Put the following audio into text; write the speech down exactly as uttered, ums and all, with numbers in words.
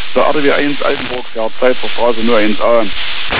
Der R D W eins Altenburg fährt Zeit zur Straße null eins A.